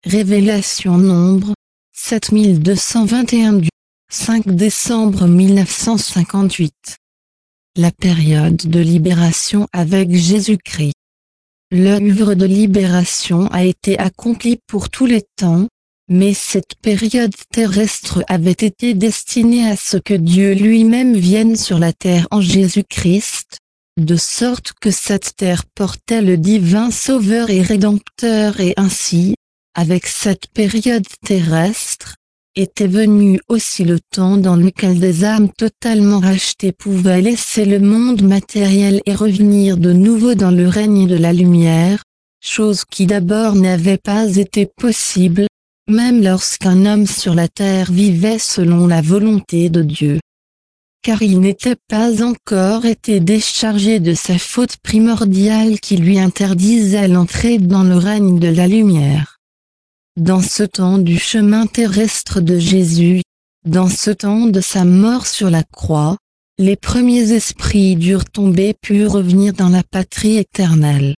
Révélation Nombre, 7221 du 5 décembre 1958. La période de libération avec Jésus-Christ. L'œuvre de libération a été accomplie pour tous les temps, mais cette période terrestre avait été destinée à ce que Dieu lui-même vienne sur la terre en Jésus-Christ, de sorte que cette terre portait le divin Sauveur et Rédempteur et ainsi, avec cette période terrestre, était venu aussi le temps dans lequel des âmes totalement rachetées pouvaient laisser le monde matériel et revenir de nouveau dans le règne de la lumière, chose qui d'abord n'avait pas été possible, même lorsqu'un homme sur la terre vivait selon la volonté de Dieu. Car il n'était pas encore été déchargé de sa faute primordiale qui lui interdisait l'entrée dans le règne de la lumière. Dans ce temps du chemin terrestre de Jésus, dans ce temps de sa mort sur la croix, les premiers esprits durent tomber puis revenir dans la patrie éternelle.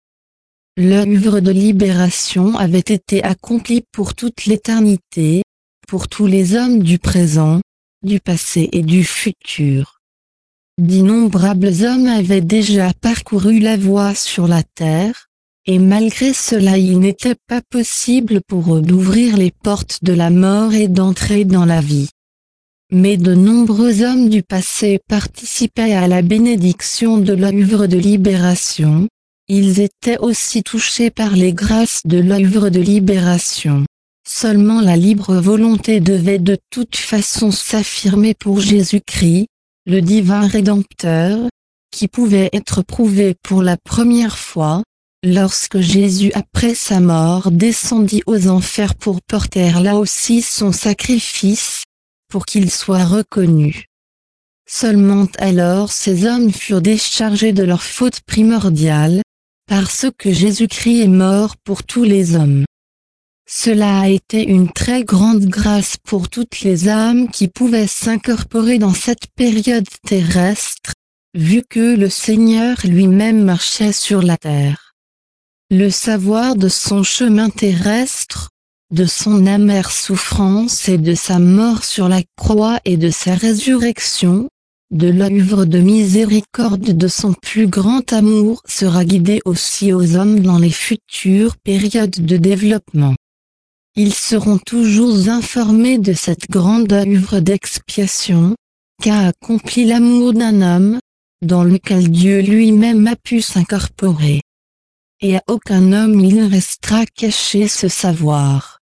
L'œuvre de libération avait été accomplie pour toute l'éternité, pour tous les hommes du présent, du passé et du futur. D'innombrables hommes avaient déjà parcouru la voie sur la terre, et malgré cela il n'était pas possible pour eux d'ouvrir les portes de la mort et d'entrer dans la vie. Mais de nombreux hommes du passé participaient à la bénédiction de l'œuvre de libération, ils étaient aussi touchés par les grâces de l'œuvre de libération. Seulement la libre volonté devait de toute façon s'affirmer pour Jésus-Christ, le divin Rédempteur, qui pouvait être prouvé pour la première fois, lorsque Jésus après sa mort descendit aux enfers pour porter là aussi son sacrifice, pour qu'il soit reconnu. Seulement alors ces hommes furent déchargés de leur faute primordiale, parce que Jésus-Christ est mort pour tous les hommes. Cela a été une très grande grâce pour toutes les âmes qui pouvaient s'incorporer dans cette période terrestre, vu que le Seigneur lui-même marchait sur la terre. Le savoir de son chemin terrestre, de son amère souffrance et de sa mort sur la croix et de sa résurrection, de l'œuvre de miséricorde de son plus grand amour sera guidé aussi aux hommes dans les futures périodes de développement. Ils seront toujours informés de cette grande œuvre d'expiation, qu'a accompli l'amour d'un homme, dans lequel Dieu lui-même a pu s'incorporer. Et à aucun homme il restera caché ce savoir.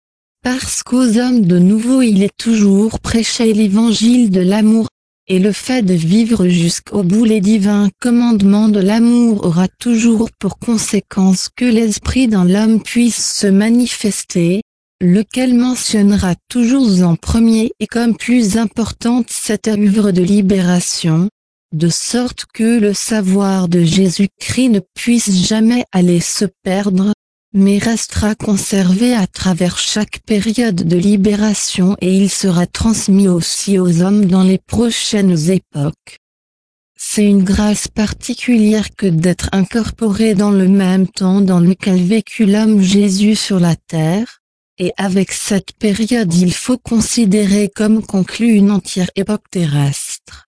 Parce qu'aux hommes de nouveau il est toujours prêché l'évangile de l'amour, et le fait de vivre jusqu'au bout les divins commandements de l'amour aura toujours pour conséquence que l'esprit dans l'homme puisse se manifester, lequel mentionnera toujours en premier et comme plus importante cette œuvre de libération, de sorte que le savoir de Jésus-Christ ne puisse jamais aller se perdre, mais restera conservé à travers chaque période de libération et il sera transmis aussi aux hommes dans les prochaines époques. C'est une grâce particulière que d'être incorporé dans le même temps dans lequel vécut l'homme Jésus sur la terre, et avec cette période il faut considérer comme conclue une entière époque terrestre.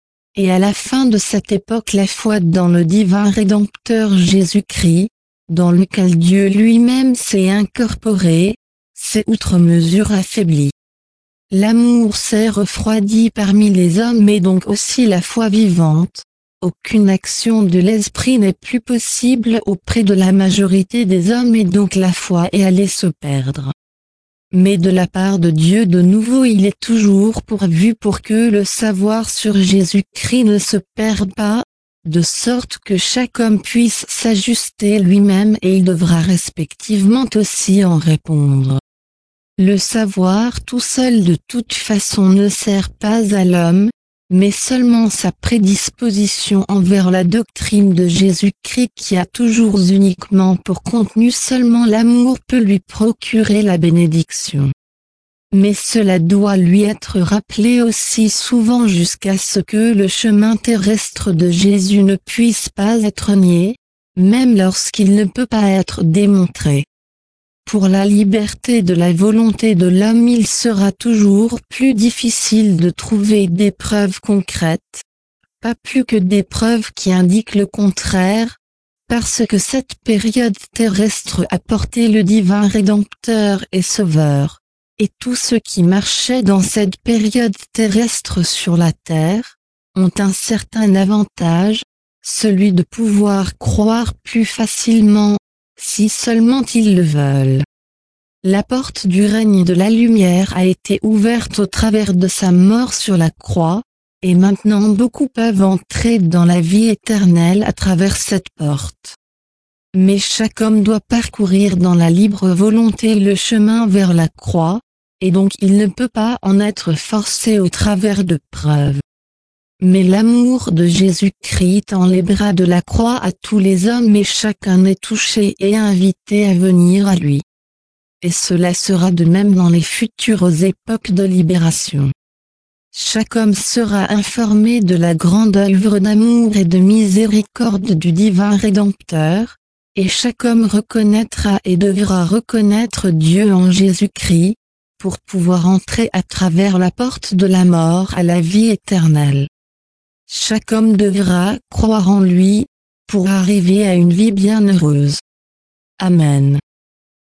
Et à la fin de cette époque la foi dans le divin Rédempteur Jésus-Christ, dans lequel Dieu lui-même s'est incorporé, s'est outre mesure affaibli. L'amour s'est refroidi parmi les hommes et donc aussi la foi vivante. Aucune action de l'esprit n'est plus possible auprès de la majorité des hommes et donc la foi est allée se perdre. Mais de la part de Dieu de nouveau il est toujours pourvu pour que le savoir sur Jésus-Christ ne se perde pas, de sorte que chaque homme puisse s'ajuster lui-même et il devra respectivement aussi en répondre. Le savoir tout seul de toute façon ne sert pas à l'homme, mais seulement sa prédisposition envers la doctrine de Jésus-Christ qui a toujours uniquement pour contenu seulement l'amour peut lui procurer la bénédiction. Mais cela doit lui être rappelé aussi souvent jusqu'à ce que le chemin terrestre de Jésus ne puisse pas être nié, même lorsqu'il ne peut pas être démontré. Pour la liberté de la volonté de l'homme, il sera toujours plus difficile de trouver des preuves concrètes, pas plus que des preuves qui indiquent le contraire, parce que cette période terrestre a porté le divin Rédempteur et Sauveur, et tous ceux qui marchaient dans cette période terrestre sur la terre, ont un certain avantage, celui de pouvoir croire plus facilement, si seulement ils le veulent. La porte du règne de la lumière a été ouverte au travers de sa mort sur la croix, et maintenant beaucoup peuvent entrer dans la vie éternelle à travers cette porte. Mais chaque homme doit parcourir dans la libre volonté le chemin vers la croix, et donc il ne peut pas en être forcé au travers de preuves. Mais l'amour de Jésus-Christ tend les bras de la croix à tous les hommes et chacun est touché et invité à venir à lui. Et cela sera de même dans les futures époques de libération. Chaque homme sera informé de la grande œuvre d'amour et de miséricorde du divin Rédempteur, et chaque homme reconnaîtra et devra reconnaître Dieu en Jésus-Christ, pour pouvoir entrer à travers la porte de la mort à la vie éternelle. Chaque homme devra croire en lui, pour arriver à une vie bienheureuse. Amen.